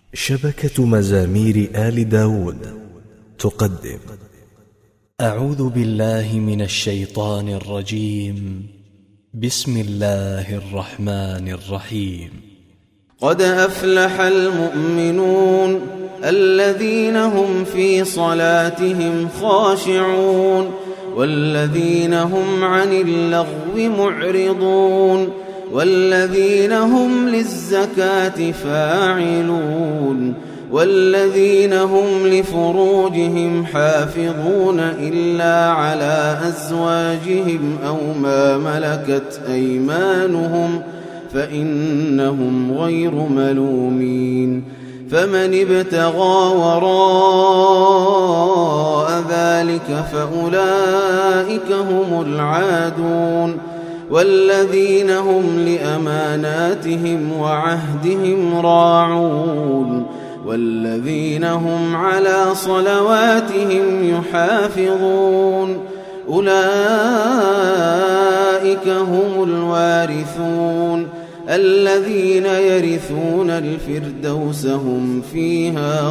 شبكة مزامير آل داود تقدم. أعوذ بالله من الشيطان الرجيم. بسم الله الرحمن الرحيم. قد أفلح المؤمنون الذين هم في صلاتهم خاشعون والذين هم عن اللغو معرضون والذين هم للزكاة فاعلون والذين هم لفروجهم حافظون إلا على أزواجهم أو ما ملكت أيمانهم فإنهم غير ملومين. فمن ابتغى وراء ذلك فأولئك هم العادون والذين هم لأماناتهم وعهدهم راعون والذين هم على صلواتهم يحافظون. أولئك هم الوارثون الذين يرثون الفردوس هم فيها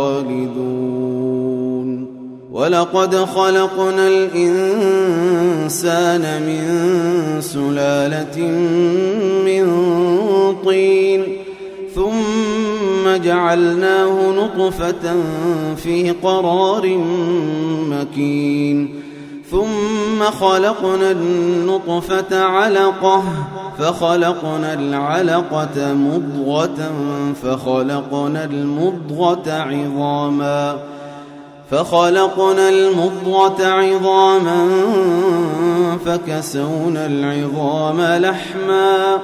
خالدون. ولقد خلقنا الإنسان من سلالة من طين ثم جعلناه نطفة في قرار مكين ثم خلقنا النطفة علقة فخلقنا العلقة مضغة فخلقنا المضغة عظاما فكسونا العظام لحما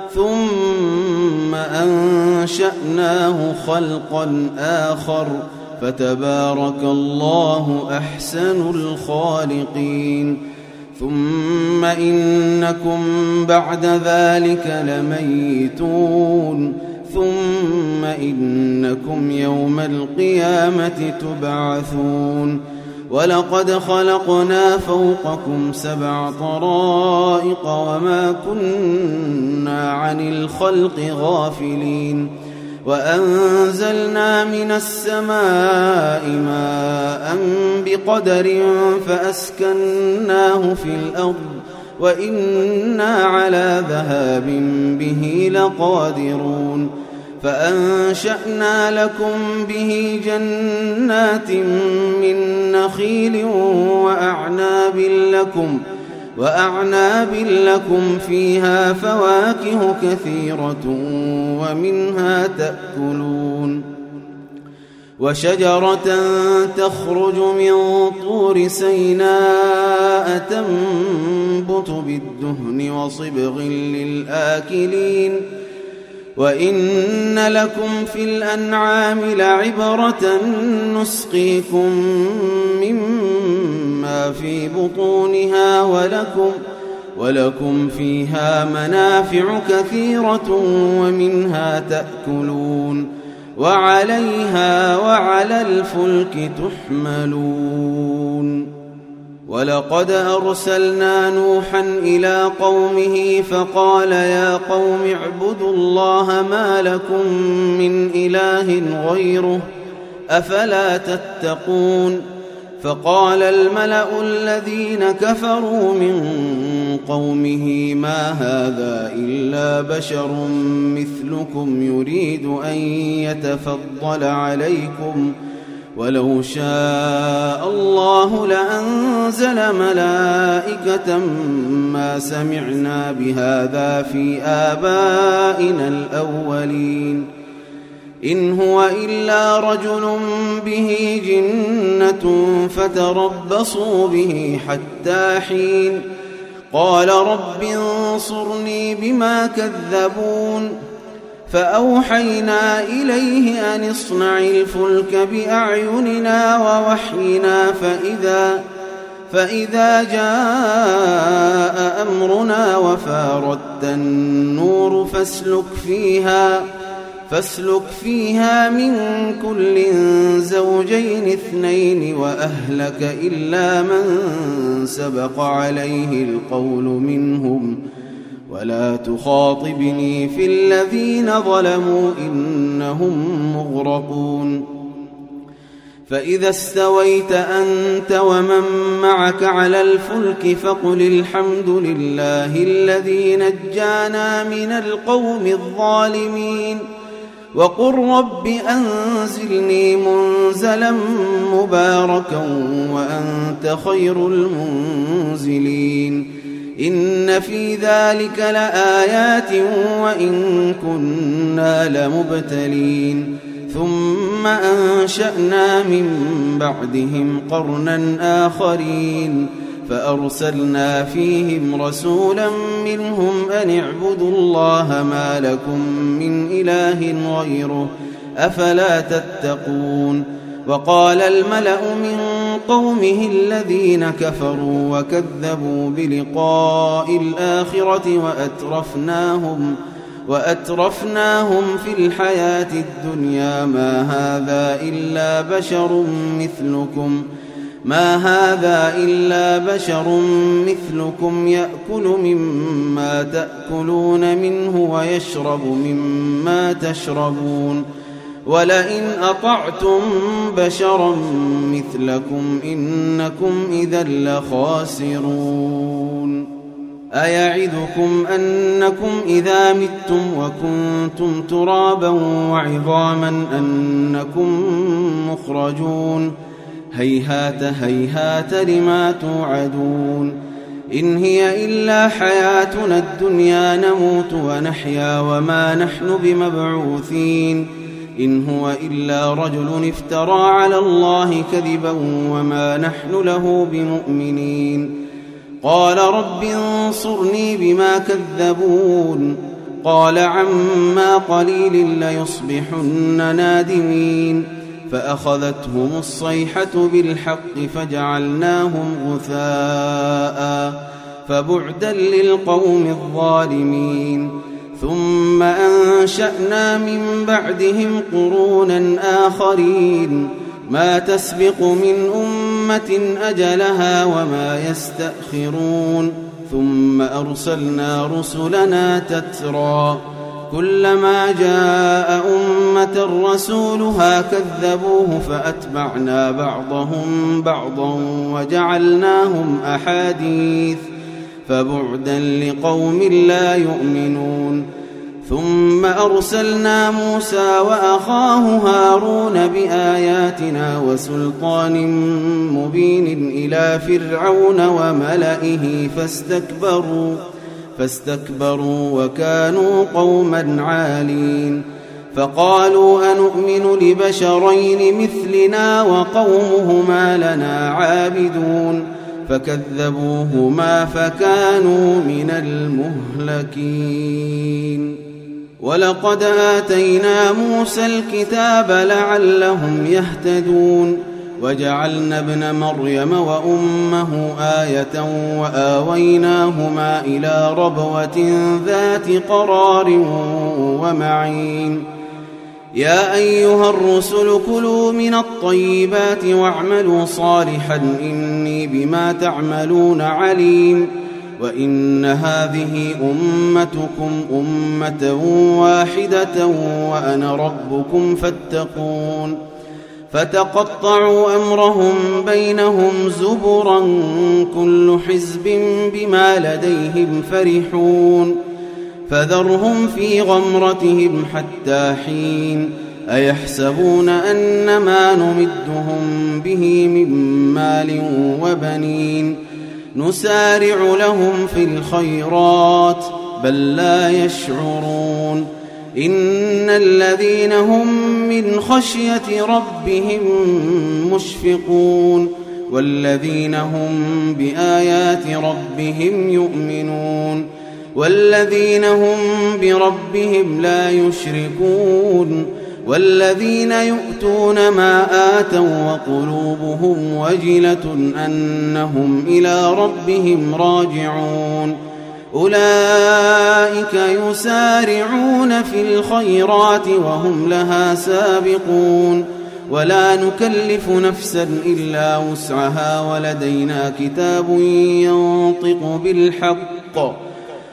ثم أنشأناه خلقا آخر فتبارك الله أحسن الخالقين. ثم إنكم بعد ذلك لميتون ثم إنكم يوم القيامة تبعثون. ولقد خلقنا فوقكم 7 طرائق وما كنا عن الخلق غافلين وأنزلنا من السماء ماء بقدر فأسكناه في الأرض وإنا على ذهاب به لقادرون. فأنشأنا لكم به جنات من نخيل وأعناب لكم فيها فواكه كثيرة ومنها تأكلون. وشجرة تخرج من طور سيناء تنبت بالدهن وصبغ للآكلين. وإن لكم في الأنعام لعبرة نسقيكم مما في بطونها ولكم فيها منافع كثيرة ومنها تأكلون وعليها وعلى الفلك تحملون. ولقد أرسلنا نوحا إلى قومه فقال يا قوم اعبدوا الله ما لكم من إله غيره أفلا تتقون. فقال الملأ الذين كفروا من قومه ما هذا إلا بشر مثلكم يريد أن يتفضل عليكم ولو شاء الله لأنزل ملائكة ما سمعنا بهذا في آبائنا الأولين إن هو إلا رجل به جنة فتربصوا به حتى حين. قال رب انصرني بما كذبون. فأوحينا إليه أن اصنع الفلك بأعيننا ووحينا فإذا جاء أمرنا وفاردت النور فاسلك فيها من كل زوجين 2 وأهلك إلا من سبق عليه القول منهم ولا تخاطبني في الذين ظلموا إنهم مغرقون فإذا استويت أنت ومن معك على الفلك فقل الحمد لله الذي نجانا من القوم الظالمين وقل رب أنزلني منزلا مباركا وأنت خير المنزلين إن في ذلك لآيات وإن كنا لمبتلين ثم أنشأنا من بعدهم قرنا آخرين فأرسلنا فيهم رسولا منهم أن اعبدوا الله ما لكم من إله غيره أفلا تتقون وقال الملأ من قومه الذين كفروا وكذبوا بلقاء الآخرة وأترفناهم في الحياة الدنيا ما هذا إلا بشر مثلكم يأكل مما تأكلون منه ويشرب مما تشربون ولئن أطعتم بشرا مثلكم إنكم إذا لخاسرون أيعدكم أنكم إذا متم وكنتم ترابا وعظاما أنكم مخرجون هيهات هيهات لما توعدون إن هي إلا حياتنا الدنيا نموت ونحيا وما نحن بمبعوثين إن هو إلا رجل افترى على الله كذبا وما نحن له بمؤمنين قال رب انصرني بما كذبون قال عما قليل ليصبحن نادمين فأخذتهم الصيحة بالحق فجعلناهم غثاء فبعدا للقوم الظالمين ثم أنشأنا من بعدهم قرونا آخرين ما تسبق من أمة أجلها وما يستأخرون ثم أرسلنا رسلنا تترى كلما جاء أمة رسولها كذبوه فأتبعنا بعضهم بعضا وجعلناهم أحاديث فبعدا لقوم لا يؤمنون ثم أرسلنا موسى وأخاه هارون بآياتنا وسلطان مبين إلى فرعون وملئه فاستكبروا وكانوا قوما عالين فقالوا أنؤمن لبشرين مثلنا وقومهما لنا عابدون فكذبوهما فكانوا من المهلكين ولقد آتينا موسى الكتاب لعلهم يهتدون وجعلنا ابن مريم وأمه آية وآويناهما إلى ربوة ذات قرار ومعين يا أيها الرسل كلوا من الطيبات واعملوا صالحا إني بما تعملون عليم وإن هذه أمتكم أمة واحدة وأنا ربكم فاتقون فتقطعوا أمرهم بينهم زبرا كل حزب بما لديهم فرحون فذرهم في غمرتهم حتى حين أيحسبون أن ما نمدهم به من مال وبنين نسارع لهم في الخيرات بل لا يشعرون إن الذين هم من خشية ربهم مشفقون والذين هم بآيات ربهم يؤمنون والذين هم بربهم لا يشركون والذين يؤتون ما آتوا وقلوبهم وجلة أنهم إلى ربهم راجعون أولئك يسارعون في الخيرات وهم لها سابقون ولا نكلف نفسا إلا وسعها ولدينا كتاب ينطق بالحق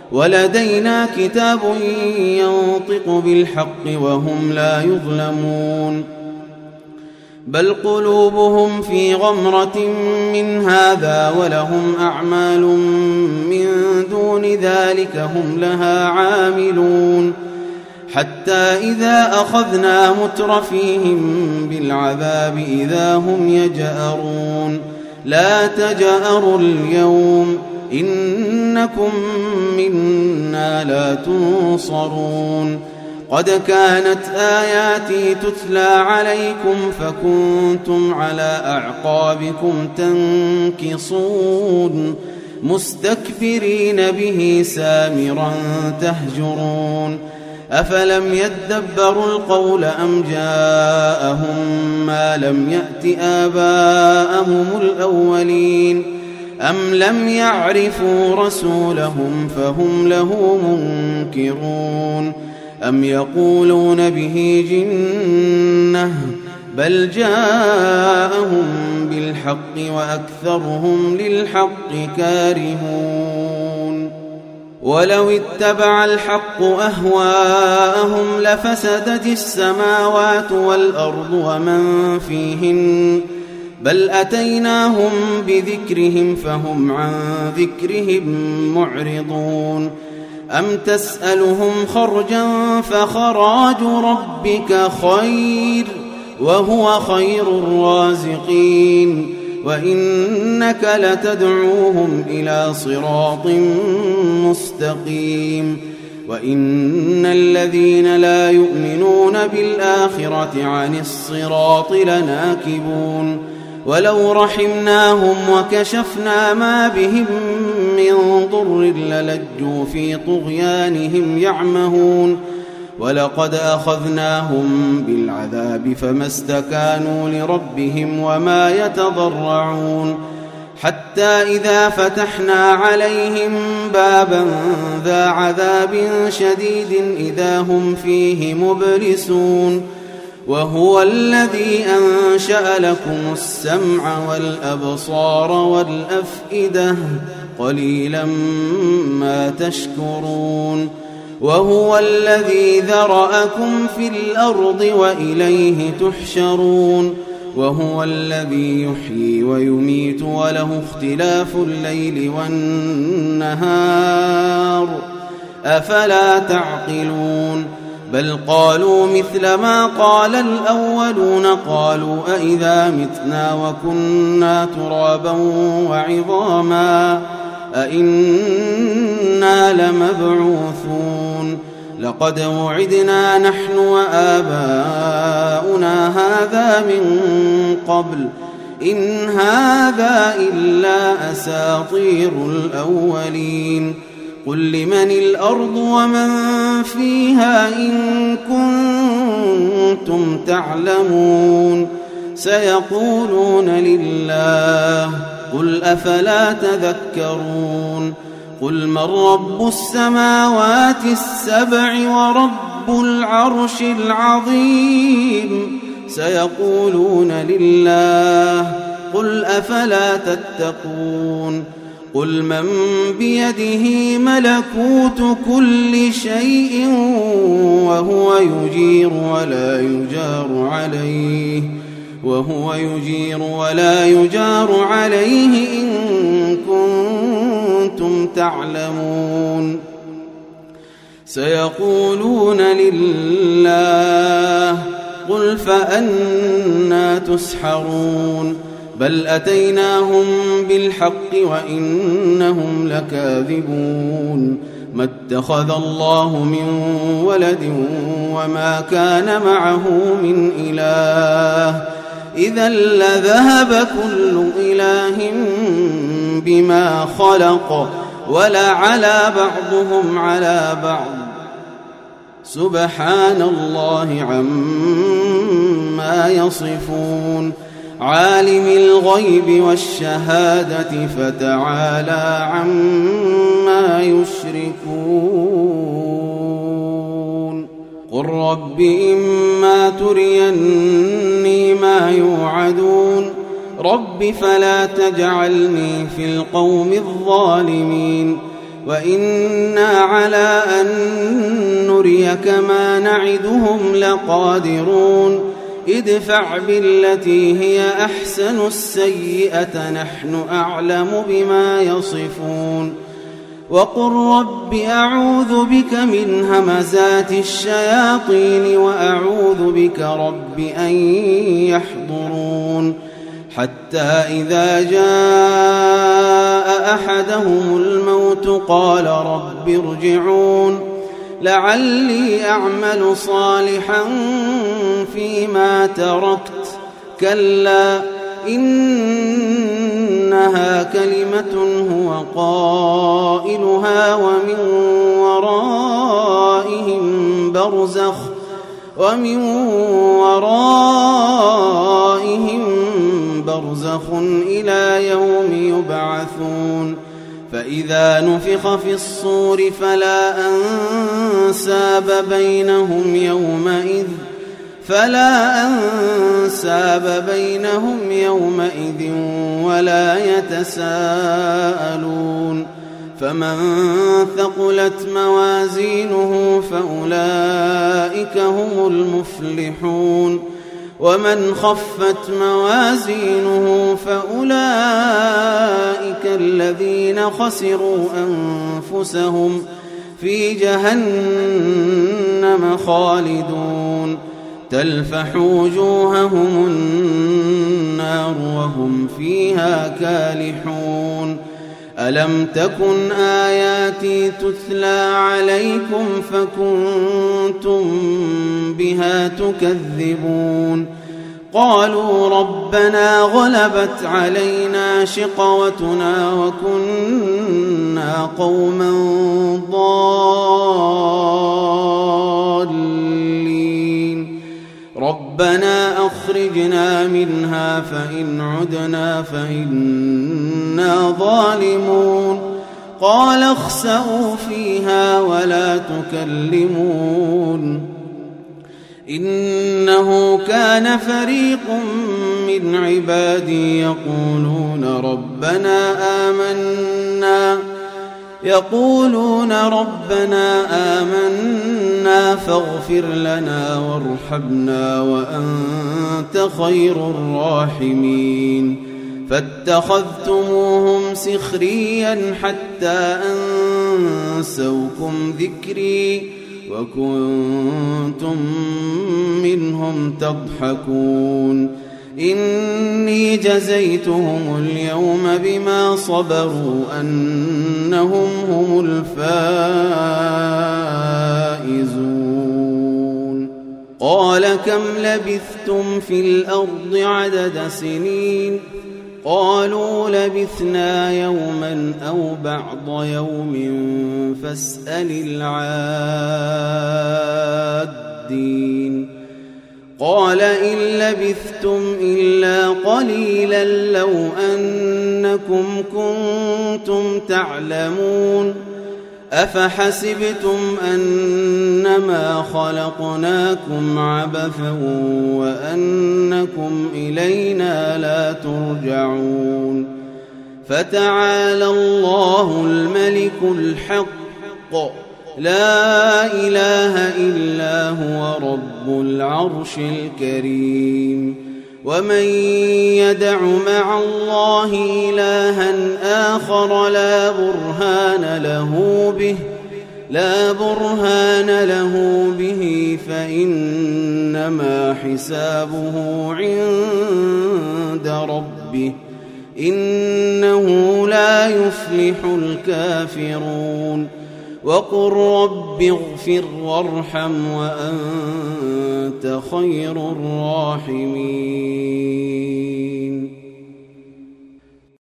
ولدينا كتاب ينطق بالحق وهم لا يظلمون بل قلوبهم في غمرة من هذا ولهم أعمال من دون ذلك هم لها عاملون حتى إذا أخذنا مترفيهم بالعذاب إذا هم يجأرون لا تجأروا اليوم إنكم منا لا تنصرون قد كانت آياتي تتلى عليكم فكنتم على أعقابكم تنكصون مستكبرين به سامرا تهجرون أفلم يدبروا القول أم جاءهم ما لم يأت آباءهم الأولين أم لم يعرفوا رسولهم فهم له منكرون أم يقولون به جنة بل جاءهم بالحق وأكثرهم للحق كارهون ولو اتبع الحق أهواءهم لفسدت السماوات والأرض ومن فيهن بل أتيناهم بذكرهم فهم عن ذكرهم معرضون أم تسألهم خرجا فخراج ربك خير وهو خير الرازقين وإنك لتدعوهم إلى صراط مستقيم وإن الذين لا يؤمنون بالآخرة عن الصراط لناكبون ولو رحمناهم وكشفنا ما بهم من ضر للجوا في طغيانهم يعمهون ولقد أخذناهم بالعذاب فما استكانوا لربهم وما يتضرعون حتى إذا فتحنا عليهم بابا ذا عذاب شديد إذا هم فيه مبلسون وهو الذي أنشأ لكم السمع والأبصار والأفئدة قليلا ما تشكرون وهو الذي ذرأكم في الأرض وإليه تحشرون وهو الذي يحيي ويميت وله اختلاف الليل والنهار أفلا تعقلون بل قالوا مثل ما قال الأولون قالوا أئذا متنا وكنا ترابا وعظاما أئنا لمبعوثون لقد وعدنا نحن وآباؤنا هذا من قبل إن هذا إلا أساطير الأولين قل لمن الأرض ومن فيها إن كنتم تعلمون سيقولون لله قل أفلا تذكرون قل من رب السماوات السبع ورب العرش العظيم سيقولون لله قل أفلا تتقون قل من بيده ملكوت كل شيء وهو يجير ولا يجار عليه إن كنتم تعلمون سيقولون لله قل فأنى تسحرون بل أتيناهم بالحق وإنهم لكاذبون ما اتخذ الله من ولد وما كان معه من إله إذا لذهب كل إله بما خلق ولعلى بعضهم على بعض سبحان الله عما يصفون عالم الغيب والشهادة فتعالى عما يشركون قل رب إما تريني ما يوعدون رب فلا تجعلني في القوم الظالمين وإنا على أن نريك ما نعدهم لقادرون ادفع بالتي هي أحسن السيئة نحن أعلم بما يصفون وقل رب أعوذ بك من همزات الشياطين وأعوذ بك رب أن يحضرون حتى إذا جاء أحدهم الموت قال رب ارجعون لعلي أعمل صالحا فيما تركت كلا إنها كلمة هو قائلها ومن ورائهم برزخ إلى يوم يبعثون فإذا نفخ في الصور فلا أنساب بينهم يومئذ ولا يتساءلون فمن ثقلت موازينه فأولئك هم المفلحون ومن خفت موازينه فأولئك الذين خسروا أنفسهم في جهنم خالدون تلفح وجوههم النار وهم فيها كالحون ألم تكن آياتي تتلى عليكم فكنتم بها تكذبون قالوا ربنا غلبت علينا شقوتنا وكنا قوما ضالين ربنا أخرجنا منها فإن عدنا فإنا ظالمون قال اخسئوا فيها ولا تكلمون إنه كان فريق من عبادي يقولون ربنا آمنا فاغفر لنا وارحمنا وأنت خير الراحمين فاتخذتموهم سخريا حتى أنسوكم ذكري وكنتم منهم تضحكون إني جزيتهم اليوم بما صبروا أنهم هم الفائزون قال كم لبثتم في الأرض عدد سنين قالوا لبثنا يوما أو بعض يوم فاسأل العادين قال إن لبثتم إلا قليلا لو أنكم كنتم تعلمون أفحسبتم أنما خلقناكم عبثا وأنكم إلينا لا ترجعون فتعالى الله الملك الحق لا إله إلا هو رب العرش الكريم ومن يدع مع الله إلها آخر لا برهان له به فإنما حسابه عند ربه إنه لا يفلح الكافرون وقل رب اغفر وارحم وأنت خير الراحمين